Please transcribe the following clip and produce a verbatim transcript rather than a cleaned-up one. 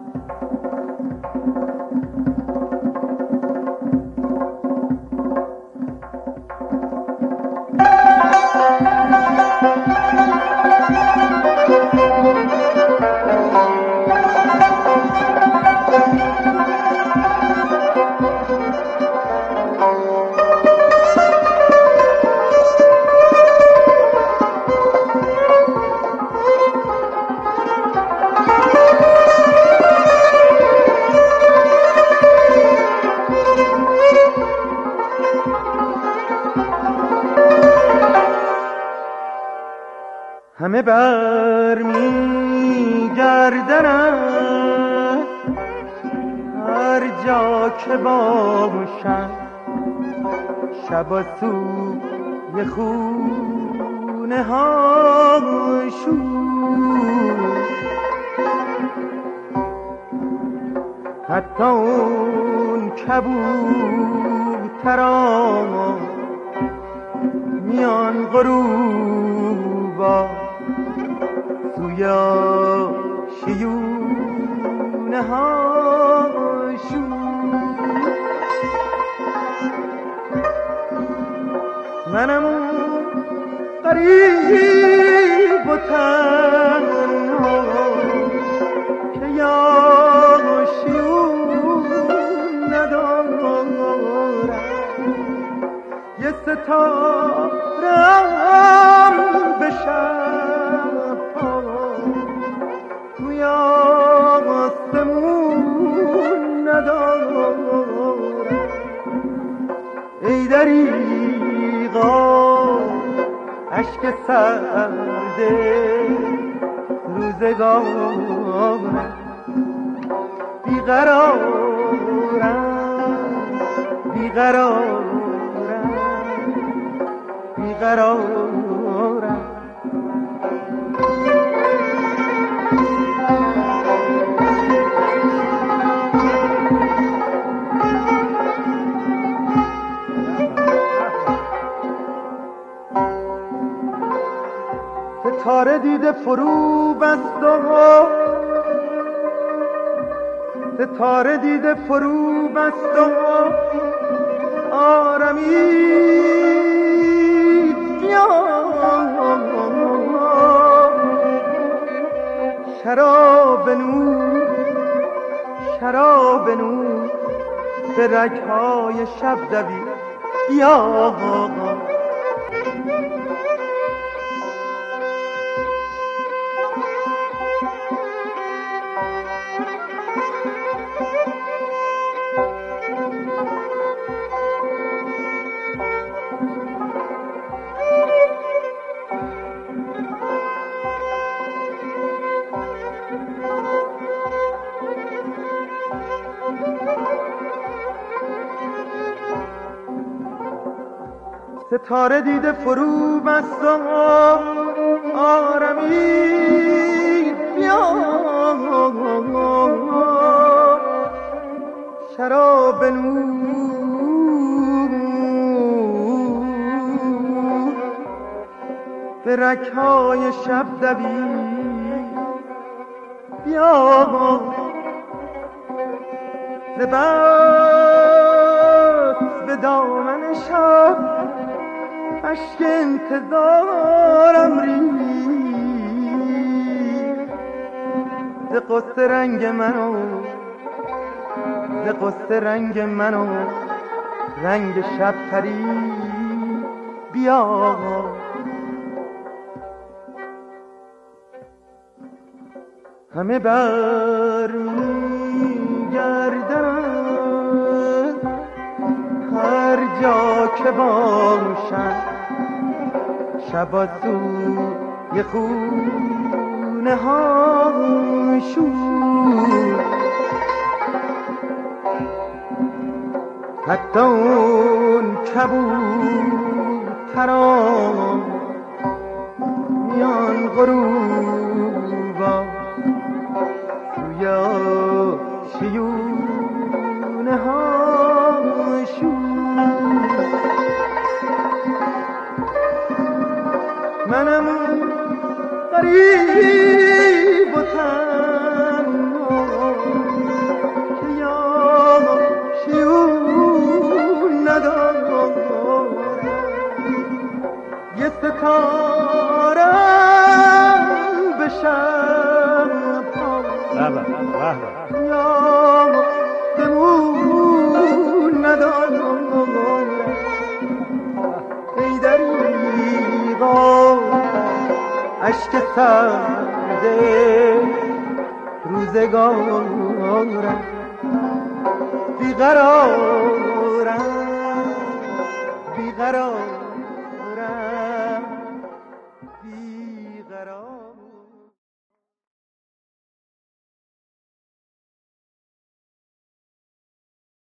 همه بر می گردند هر جا که باشم، شب و سوی خونه ها شور، حتی اون کبوتران میان غروبا سوی شیونه ها شور. منم اون غریب و تنها که یا شیون ندارم، یه ستارم به شب توی آسمون ندارم. ای دریغا عشق سرد روزگارم، بیقرارم بیقرارم بیقرارم. ستاره دیده فرو بست و ستاره دیده فرو بست و آرمید بیا، شراب نور شراب نور به رگ‌های شب دوید بیا. ستاره دیده فرو بست و آرمید بیا، شراب نور به رگ‌های شب دوید بیا. لباس به دامن شب اشک انتظارم ریخت، ز قصه رنگ منو ز قصه رنگ منو رنگ شب پرید بیا. همه بر میگردن هر جا که باشم، شب سوی خونه ها شور، حتی اون کبوتران میان غروبا سوی شیونه ها شور. منم غریب و تنها کارم بشم یا دمون ندارم ای دریغا عشق سرده روزگارم بیقرارم بیقرارم